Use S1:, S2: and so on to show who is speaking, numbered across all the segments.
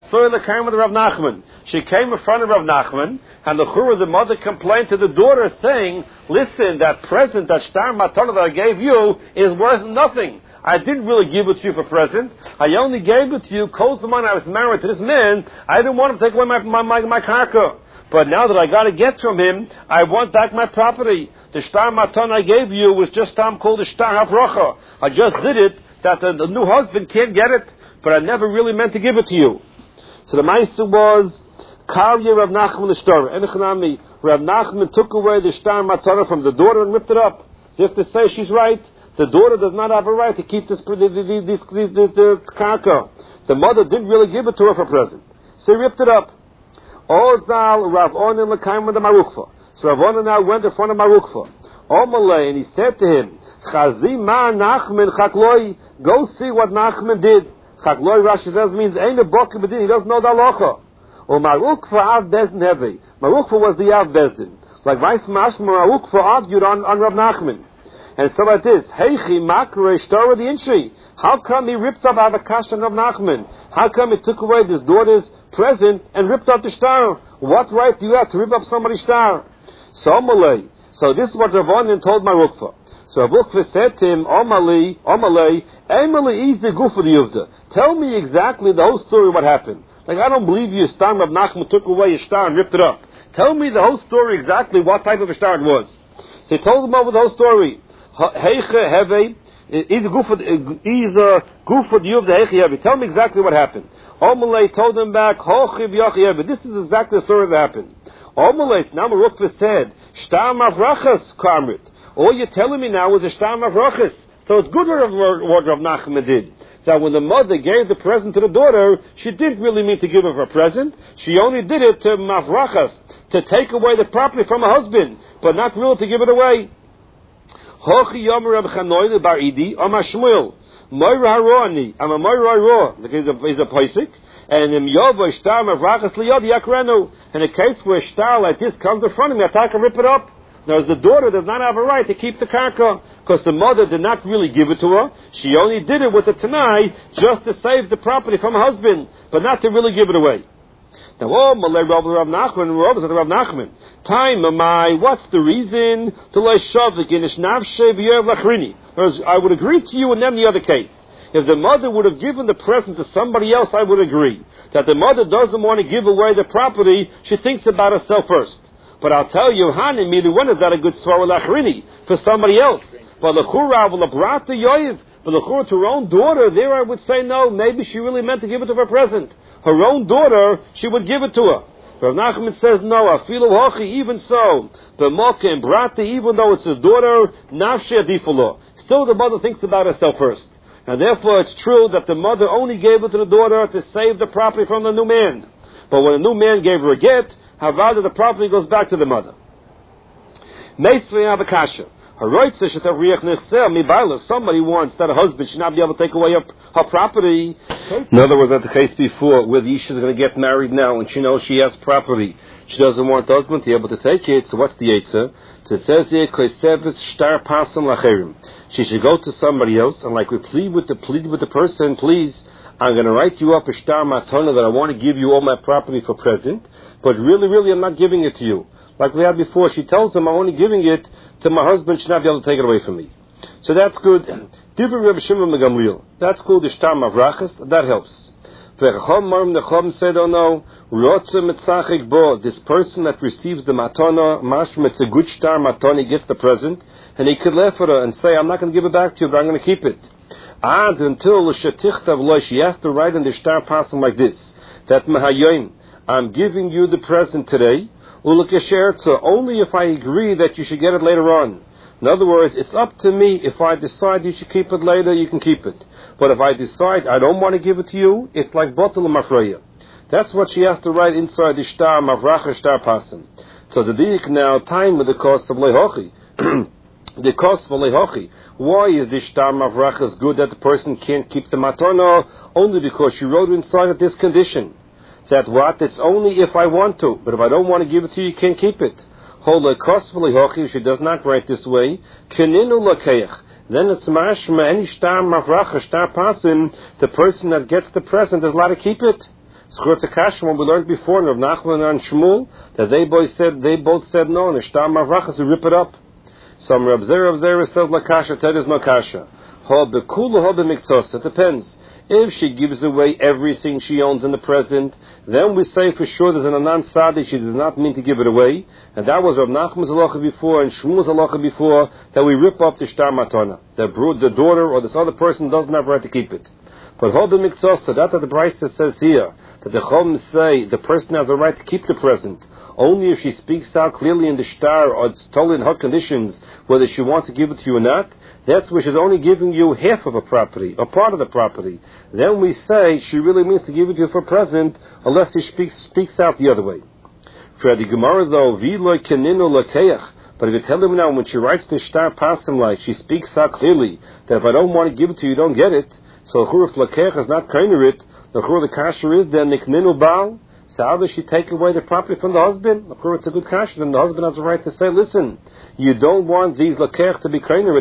S1: Soila came with Rav Nachman. She came in front of Rav Nachman, and the mother complained to the daughter, saying, listen, that present, that shtar matana that I gave you, is worth nothing. I didn't really give it to you for present. I only gave it to you because the money I was married to this man. I didn't want him to take away my karka. But now that I got to get from him, I want back my property. The shtar matan I gave you was just called the shtar havracha. I just did it that the new husband can't get it, but I never really meant to give it to you. So the ma'aser was Karya Rav Nachman the shtar. Enechanami, Rav Nachman took away the shtar matan from the daughter and ripped it up. So you have to say she's right. The daughter does not have a right to keep this karka. The mother didn't really give it to her for present. So he ripped it up. Ozal Rav Onan l'kaim with the Marukfa. So Rav Onan now went in front of Marukfa. Omalei, and he said to him, Chazi ma Nachman chakloi, go see what Nachman did. Chakloi, Rashi says, means, ain't a book he doesn't know the halacha. Or Marukfa av bezdin heavy. Marukfa was the av bezdin. Like Vice Mashma, Marukfa argued on Rav Nachman. And so like this, Heichi Makre Shtar the Inshi. How come he ripped up Avakash of Nachman? How come he took away his daughter's present and ripped up the shtar? What right do you have to rip up somebody's shtar? So this is what Rav Onan told Marukfa. So Rav Ukva said to him, Omali, Emily is the goof of the Yuvda. Tell me exactly the whole story what happened. Like, I don't believe you, Star Rav Nachman took away his shtar and ripped it up. Tell me the whole story exactly what type of a shtar it was. So he told him over the whole story. Heiche Heve is a goof of the Yuvda Heiche Heve. Tell me exactly what happened. Omalei told him back, this is exactly the story that happened. Omalei, now Marukva said, Shtar Mavrachas Karmit. All you're telling me now is a Shtar Mavrachas. So it's good what Rav Nachman did. That when the mother gave the present to the daughter, she didn't really mean to give her a present. She only did it to Mavrachas, to take away the property from her husband, but not really to give it away. Hochi Yom Reb Chanoy Bar Idi Amar Shmuel Moira Roani. I'm a Moira Ro. He's a Paisik. And in Yovo Shtar Mavrachas Liyod Yakrenu. In a case where a shtar like this comes in front of me, I can rip it up. Now, the daughter does not have a right to keep the karka because the mother did not really give it to her. She only did it with the tanai just to save the property from her husband, but not to really give it away. Now, Malay Rav Nachman. Time, what's the reason to lay shavik in ishnavshe v'yev lachrini? I would agree to you in any other case. If the mother would have given the present to somebody else, I would agree. That the mother doesn't want to give away the property, she thinks about herself first. But I'll tell you, Hani, when is that a good svara lachrini? For somebody else. But l'chura will abrat to yoyev. But l'chura to her own daughter, there I would say no, maybe she really meant to give it to her present. Her own daughter, she would give it to her. Rav Nachman says, no, afilu hochi, even so. But moke and brata, even though it's his daughter, nafshe adifulo. Still the mother thinks about herself first. And therefore it's true that the mother only gave it to the daughter to save the property from the new man. But when the new man gave her a get, however, the property goes back to the mother. Somebody wants that a husband should not be able to take away her property. In other words, at the case before, where the Isha is going to get married now and she knows she has property. She doesn't want the husband to be able to take it, so what's the Yetzer? So it says here, she should go to somebody else, and like we plead with the person, please, I'm going to write you up a shtar matana that I want to give you all my property for present, but really I'm not giving it to you. Like we had before, she tells him I'm only giving it to my husband, she should not be able to take it away from me. So that's good. That's called the shtar mavrachas, that helps. Said, oh no, this person that receives the matana, mashma, it's a good shtar matana, he gets the present, and he could laugh at her and say, I'm not going to give it back to you, but I'm going to keep it. Until she has to write in the shtar passing like this, that I'm giving you the present today, only if I agree that you should get it later on. In other words, it's up to me. If I decide you should keep it later, you can keep it. But if I decide I don't want to give it to you, it's like botel mafreya. That's what she has to write inside the shtar mavracha shtar pasim. So the dik now time with the cost of lehochi. The cost for lehochi. Why is the shtar mavrachas good that the person can't keep the matana? Only because she wrote inside of this condition. That what? It's only if I want to. But if I don't want to give it to you, you can't keep it. Hold a cost for lehochi. She does not write this way. Keninu lakeich. Then it's mashma any shtar mavracha shtar pasim. The person that gets the present is allowed to keep it. Schurz Akashim, when we learned before in Rav Nachman and Shmuel, that they both said no, and the Shtar Mavrachas, we rip it up. Some Rav Zera says La Kasha, Ted is no Kasha. Ha Bekula, Ha B'Miktzos, it depends. If she gives away everything she owns in the present, then we say for sure there's an Anan Sadi, she does not mean to give it away. And that was Rav Nachman's halacha before and Shmuel's halacha before, that we rip up the Shtar Matana. The daughter or this other person doesn't have a right to keep it. But Hob Miktzos, so that the Brisa says here, that the Chom say the person has a right to keep the present, only if she speaks out clearly in the Shtar or it's told in her conditions whether she wants to give it to you or not. That's where she's only giving you half of a property, or part of the property. Then we say she really means to give it to you for present, unless she speaks out the other way. For the Gemara though, V'loi keninu lakeach. But if you tell them now, when she writes the Shtar Pasim like, she speaks out clearly, that if I don't want to give it to you, you don't get it. So if lakeach is not kind of it, the kasher is then nikninu baal. So how does she take away the property from the husband? Of course, it's a good kasher. Then the husband has a right to say, listen, you don't want these lakech to be kinder,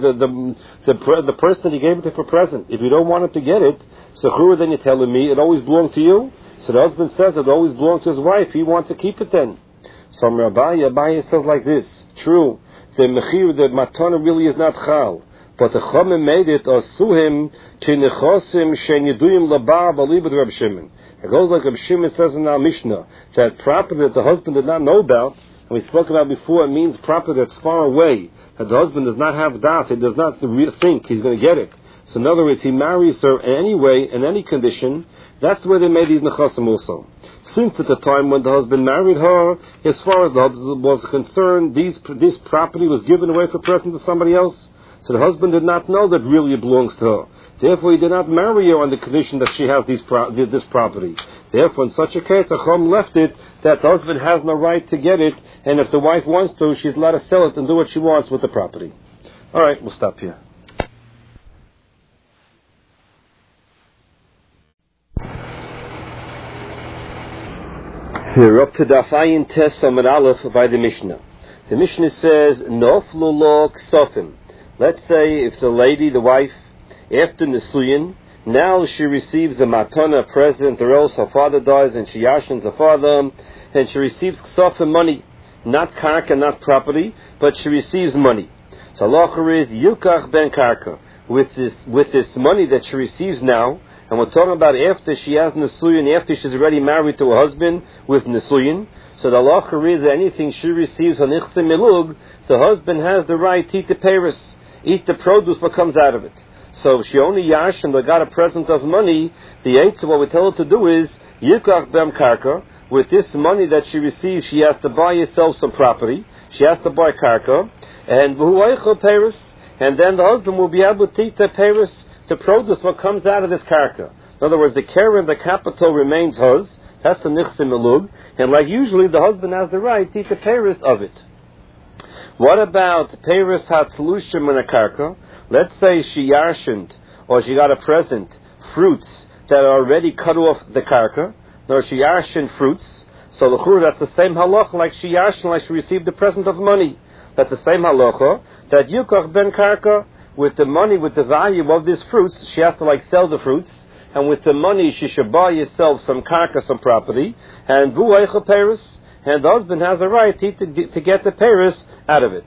S1: the person that you gave it to for present. If you don't want him to get it, so then you're telling me it always belonged to you. So the husband says it always belonged to his wife. He wants to keep it then. So Abaye says like this, true, the mechir, the matana really is not chal. But the Chomim made it asuhim k'nechosim she'niduyim labav alibad Reb Shimon. It goes like Reb Shimon says in our Mishnah, that property that the husband did not know about, and we spoke about before, it means property that's far away, that the husband does not have das, he does not think he's going to get it. So in other words, he marries her in any way, in any condition. That's the way they made these nechosim also. Since at the time when the husband married her, as far as the husband was concerned, this property was given away for present to somebody else. So the husband did not know that really it belongs to her. Therefore, he did not marry her on the condition that she has this property. Therefore, in such a case, Acham left it that the husband has no right to get it, and if the wife wants to, she's allowed to sell it and do what she wants with the property. All right, we'll stop here. We're up to Dafayin Tes Samad Aleph by the Mishnah. The Mishnah says, Noflu lo ksofim. Let's say if the lady, the wife, after Nisuyin, now she receives a matana, present, or else her father dies and she yashins her father, and she receives ksofim, money, not karka, not property, but she receives money. So halacha is yukach ben karka. With this money that she receives now, and we're talking about after she has Nisuyin, after she's already married to her husband with Nisuyin. So the halacha is that anything she receives on Ichse Milug, the husband has the right to eat the peiros, eat the produce what comes out of it. So if she only yashin or got a present of money, the eitzah, what we tell her to do is, Yikach bem karka, with this money that she receives, she has to buy herself some property, she has to buy karka, and v'huaycha peiros, and then the husband will be able to eat the peiros, to produce what comes out of this karka. In other words, the keren, the capital remains hers. That's the nichse melug, and like usually, the husband has the right to eat the peiros of it. What about peiros hatzlushim in a karka? Let's say she yarshined, or she got a present, fruits that are already cut off the karka, or she yarshined fruits. So that's the same halacha like she yarshined, like she received the present of money. That's the same halacha that yukach ben karka. With the money, with the value of these fruits, she has to sell the fruits, and with the money she should buy herself some karka, some property, and vuaycha peiros, and the husband has a right to get the peiros out of it.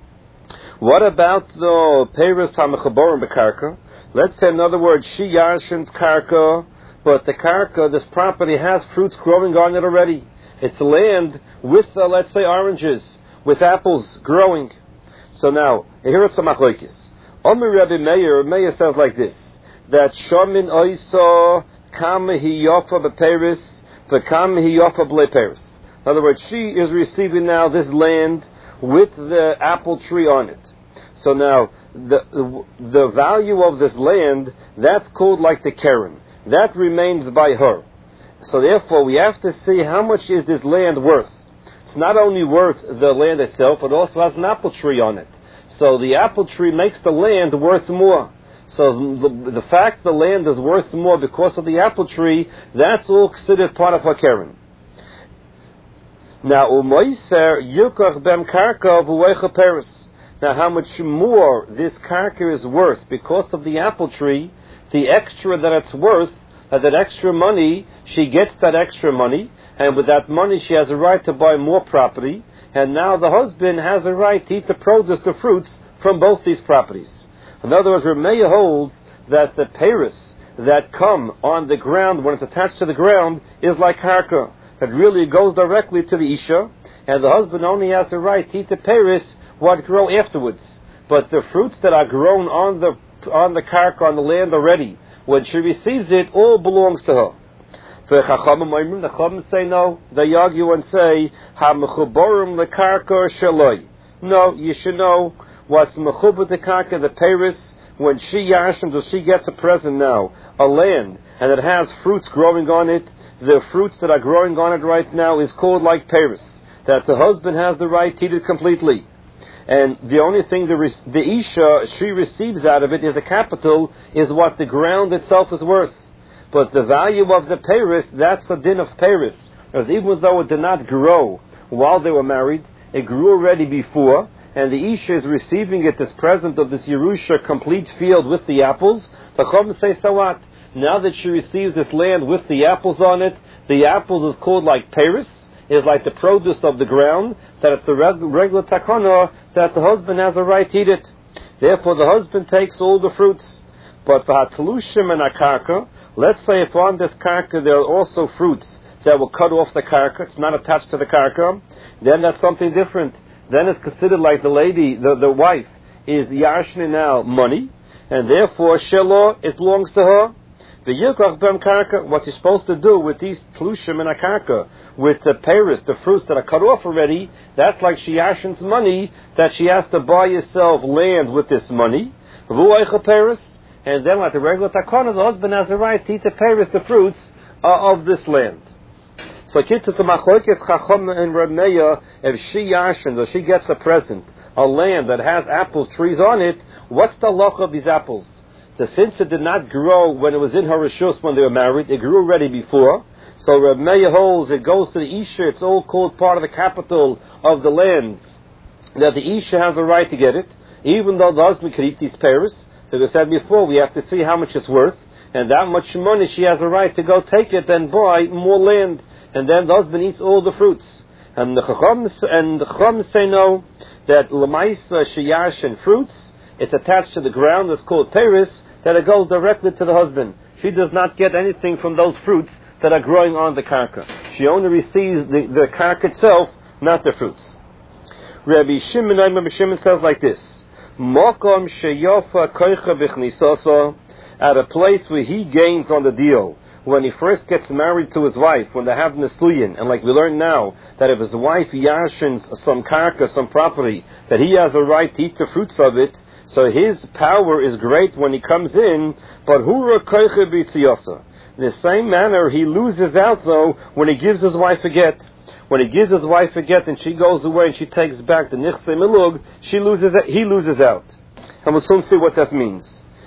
S1: What about the peiros hamachaborim bekarka? Let's say, in other words, she yarshins karka, but the karka, this property, has fruits growing on it already. It's land with, let's say, oranges, with apples growing. So now, here are some machlokes. Omer Rabbi Meir says like this, that Shomin Oiso Kam Hi Yofa B'Peiros V'Kam Hi Yofa B'Peiros. In other words, she is receiving now this land with the apple tree on it. So now, the value of this land, that's called like the keren. That remains by her. So therefore, we have to see how much is this land worth. It's not only worth the land itself, but also has an apple tree on it. So the apple tree makes the land worth more. So the fact the land is worth more because of the apple tree, that's all considered part of her keren. Now, umoiser yukach bem karka v'uecha peiros. Now, how much more this karka is worth because of the apple tree, the extra that it's worth, that extra money, she gets that extra money, and with that money she has a right to buy more property, and now the husband has a right to eat the produce, the fruits, from both these properties. In other words, Rameya holds that the peiros that come on the ground, when it's attached to the ground, is like karka. It really goes directly to the isha, and the husband only has the right to eat the peiros what grow afterwards. But the fruits that are grown on the karka, on the land already, when she receives it, all belongs to her. The Chachamim say no. They argue and say, "Ha-mechuborim lekarka shaloi." No, you should know what's mechubot the karka, the peiros. When she yashim, does she gets a present now, a land, and it has fruits growing on it. The fruits that are growing on it right now is called like peiros, that the husband has the right to eat it completely. And the only thing the isha, she receives out of it is the capital, is what the ground itself is worth. But the value of the peiros, that's the din of peiros. Because even though it did not grow while they were married, it grew already before, and the isha is receiving it as present of this Yerusha complete field with the apples. The Chachamim say, so what? Now that she receives this land with the apples on it, the apples is called like peiros, is like the produce of the ground, that it's the regular takana, that the husband has a right to eat it. Therefore the husband takes all the fruits. But for hatlushim and akarka, let's say if on this karka there are also fruits that will cut off the karka, it's not attached to the karka, then that's something different. Then it's considered like the lady, the wife, is yashni now money, and therefore shelo, it belongs to her. The yirkach bem karka, what you're supposed to do with these tlushim and akarka, with the peiros, the fruits that are cut off already, that's like she yashin's money, that she has to buy herself land with this money. V'u'eicha peiros, and then like the regular takana, the husband has the right to eat the peiros, the fruits of this land. So Kitzur Machlokes Chacham and Rameya, if she yashins or she gets a present, a land that has apple trees on it, what's the halacha of these apples? Since it did not grow when it was in her reshus when they were married, it grew already before. So Rameya holds it goes to the isha. It's all called part of the capital of the land. That the isha has a right to get it, even though the husband could eat these peiros. So we said before, we have to see how much it's worth, and that much money she has a right to go take it and buy more land. And then the husband eats all the fruits. And the Chacham say no, that Lamaisa Shiyash and fruits, it's attached to the ground, it's called peiros, that it goes directly to the husband. She does not get anything from those fruits that are growing on the karka. She only receives the karka itself, not the fruits. Rabbi Shimon says like this, Mokom sheyofa koicha b'chnisasa, at a place where he gains on the deal, when he first gets married to his wife, when they have Nisuyin, and like we learn now, that if his wife yashins some karka, some property, that he has a right to eat the fruits of it, so his power is great when he comes in, but hura koicha b'tziyasa. In the same manner, he loses out though when he gives his wife a get. When he gives his wife a get and she goes away and she takes back the nichse milug, he loses out. And we'll soon see what that means.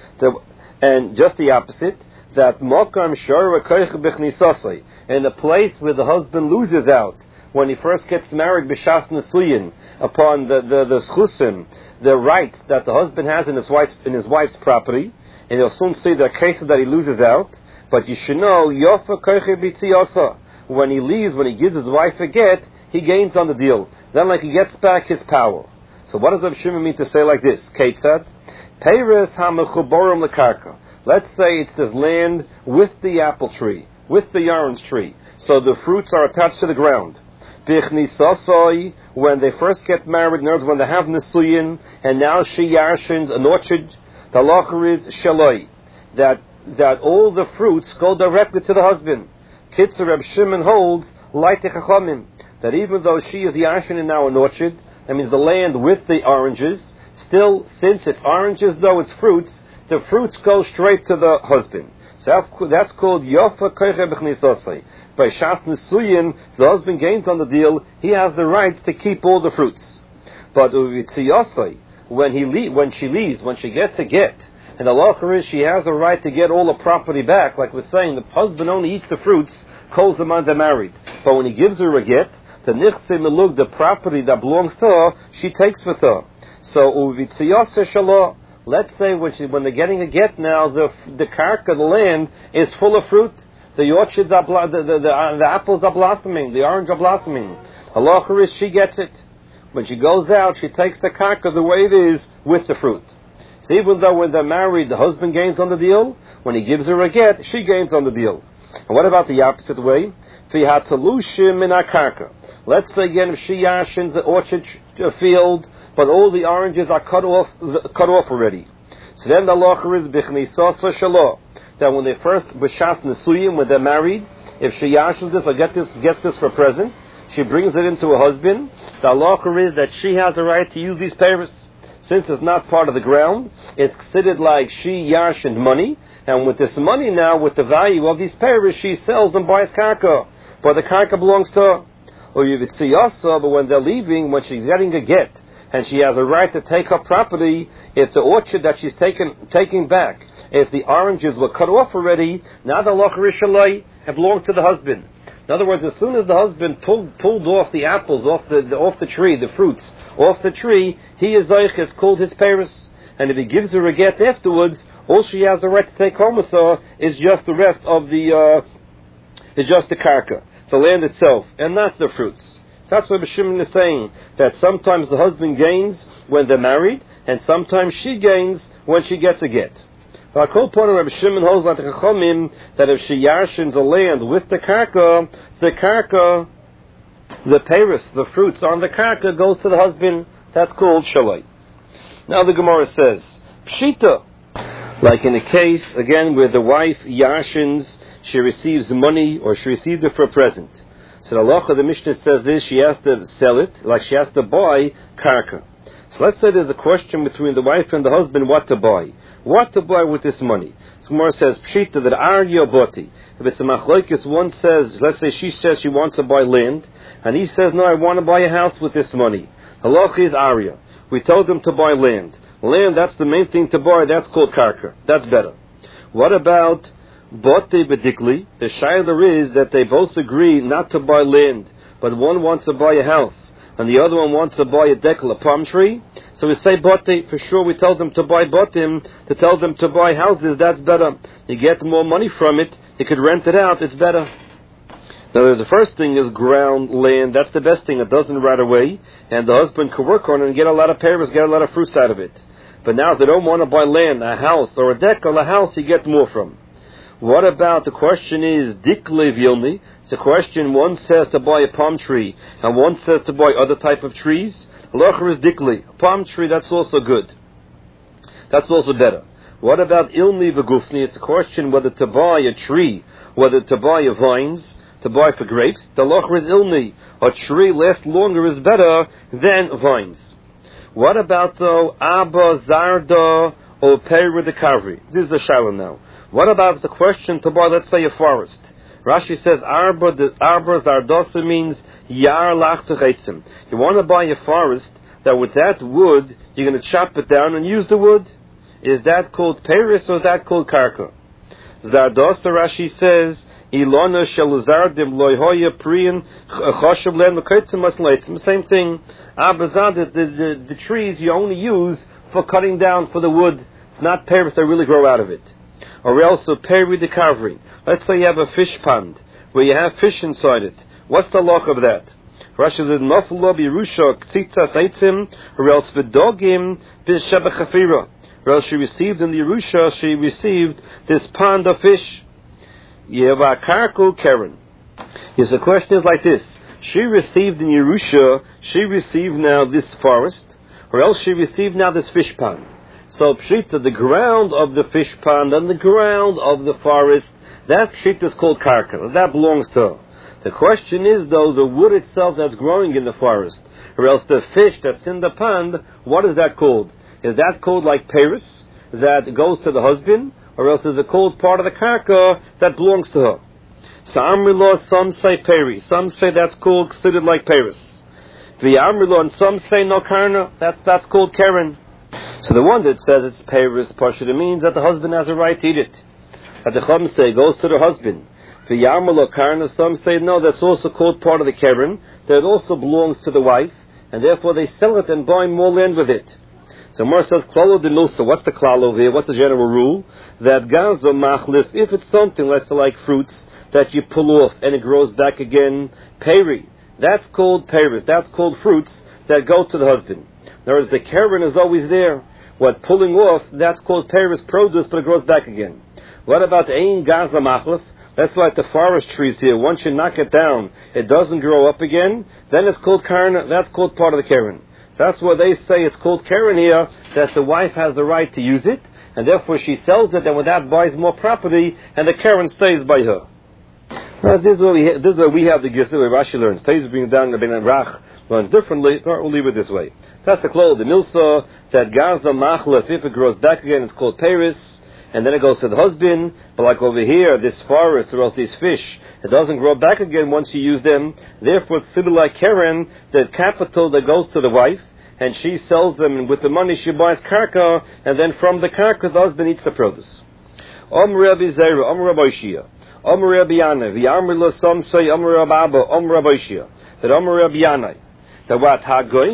S1: And just the opposite, that mokam shara koich b'chnisasei, in a place where the husband loses out when he first gets married b'shas nesuyin, upon the schusim, the right that the husband has in his wife's property, and you'll soon see the case that he loses out. But you should know yofa koich b'tziyasa. When he leaves, when he gives his wife a get, he gains on the deal. Then like he gets back his power. So what does Rav Shimon mean to say like this? Ketzad peiros hamechuborim lekarka. Let's say it's this land with the apple tree, with the orange tree. So the fruits are attached to the ground. Bichnisasoi, when they first get married, in other words, when they have Nisuyin, and now she yashins an orchard, the halacha is shaloi, that all the fruits go directly to the husband. Kitzur Reb Shimon holds, like the Chachamim, that even though she is yashin now an orchard, that means the land with the oranges, still, since it's oranges though it's fruits, the fruits go straight to the husband. So that's called Yofa Koicha B'chnisasei. By Shas Nesuyin, the husband gains on the deal, he has the right to keep all the fruits. But Uvitziyasei, when she leaves, when she gets a get, and the halacha is she has a right to get all the property back, like we're saying, the husband only eats the fruits, calls them on they're married. But when he gives her a get, the nichse milug, the property that belongs to her, she takes with her. So Uvitziyasei shalah, Let's say when they're getting a get now, the karka, the land, is full of fruit. The orchards are, the apples are blossoming, the orange are blossoming. Halacha is she gets it. When she goes out, she takes the karka the way it is with the fruit. So even though when they're married, the husband gains on the deal, when he gives her a get, she gains on the deal. And what about the opposite way? Let's say again, if she yashins the orchard field, but all the oranges are cut off already. So then the halacha is bichnisasa shalah, that when they first b'shas nesuyim, when they're married, if she yashins this or gets this for present, she brings it into her husband. The halacha is that she has the right to use these peiros. Since it's not part of the ground, it's considered like she yashined money, and with this money now, with the value of these peiros, she sells and buys karka, but the karka belongs to her. Or you would see also, but when they're leaving, when she's getting a get, and she has a right to take her property, if the orchard that she's taking back, if the oranges were cut off already, now the halacha rishalai, it belongs to the husband. In other words, as soon as the husband pulled off the apples off the tree, the fruits off the tree, he is zoich, has called his peiros. And if he gives her a get afterwards, all she has the right to take home with her is just the rest of is just the karka, the land itself, and not the fruits. So that's what Rabbi Shimon is saying, that sometimes the husband gains when they're married, and sometimes she gains when she gets a get. But Rabbi Shimon holds like the Chachamim that if she yashins a land with the karka, the peiros, the fruits on the karka, goes to the husband. That's called shalai. Now the Gemara says, pshita, like in a case, again, where the wife yashins, she receives money, or she received it for a present. So the halacha, the Mishnah says this, she has to sell it, like she has to buy karka. So let's say there's a question between the wife and the husband, what to buy. What to buy with this money? So Gemara says, pshita, that arya boti. If it's a machlokes, one says, let's say she says she wants to buy land, and he says, no, I want to buy a house with this money. Halacha is arya. We told them to buy land. Land, that's the main thing to buy, that's called karka. That's better. What about bote bedikli? The shayla is that they both agree not to buy land, but one wants to buy a house, and the other one wants to buy a dekel, a palm tree. So we say bote, for sure we tell them to buy botim, to tell them to buy houses, that's better. You get more money from it, you could rent it out, it's better. Now the first thing is ground, land, that's the best thing, it doesn't right away, and the husband can work on it and get a lot of peiros, get a lot of fruits out of it. But now if they don't want to buy land, a house, or a dekel, a house, you get more from. What about, the question is, dikle vilni, it's a question, one says to buy a palm tree, and one says to buy other type of trees. Halacha is dikli. A palm tree, that's also good. That's also better. What about ilni v'gufni? It's a question whether to buy a tree, whether to buy a vines, to buy for grapes. The halacha is ilni. A tree lasts longer is better than vines. What about though Abba Zarda or Peri de Kavri? This is a shalom now. What about the question to buy, let's say, a forest? Rashi says Arba Zardasa means Yar Lach Techetzim. You want to buy a forest that with that wood you're going to chop it down and use the wood. Is that called Peris or is that called Karka? Zardasa, Rashi says Ilona Shaluzardim Loihoya Priyan Choshev Len Meketzim Masleitzim. Same thing. Abba Zard, the trees you only use for cutting down for the wood. It's not Peris that really grow out of it. Or else a peri de kavri. Let's say you have a fish pond where you have fish inside it. What's the loch of that? Rashi says noflo birusha ktzitzas eitzim, or else v'dogim b'sheba chafira. Or else she received in the Yerusha, she received this pond of fish. Yeva karku keren. Yes, the question is like this: she received in Yerusha, she received now this forest, or else she received now this fish pond. So pshita, the ground of the fish pond and the ground of the forest, that pshita is called karka. That belongs to her. The question is though, the wood itself that's growing in the forest, or else the fish that's in the pond, what is that called? Is that called like peiros, that goes to the husband, or else is it called part of the karka that belongs to her? So Amrilo, some say peri, some say that's called considered like peiros. The Amrilo, and some say no karna, that's called keren. So the one that says it's peiros pashut, it means that the husband has a right to eat it. That the Chum say goes to the husband. For Yarmalo Karna, some say no, that's also called part of the keren, that it also belongs to the wife, and therefore they sell it and buy more land with it. So Mar says, klalo de milsa. What's the klal over here? What's the general rule? That gaza machlif, if it's something, let's say like fruits, that you pull off and it grows back again, peri. That's called peris. That's called fruits that go to the husband. Whereas the keren is always there. What pulling off, that's called peris, produce, but it grows back again. What about ein gaza machlif? That's like the forest trees here. Once you knock it down, it doesn't grow up again. Then it's called karen. That's called part of the keren. So that's why they say it's called keren here, that the wife has the right to use it, and therefore she sells it, and with that buys more property, and the keren stays by her. Now, this is where we have the Gis, the way Rashi learns. Taiz brings down the Ben Rach, learns differently. We'll leave it this way. That's the klol, the milsa, that gaza machlef, if it grows back again, it's called peris, and then it goes to the husband. But like over here, this forest, or else these fish, it doesn't grow back again once you use them. Therefore, it's similar like keren, the capital that goes to the wife, and she sells them, and with the money she buys karka, and then from the karka, the husband eats the produce. Rabbi Zera, Rabbi Shia. Rabbi Yanai, v'yamri lo some say Rabbi Abba, Rabbi Shia. That Rabbi Yanai, that what hagoy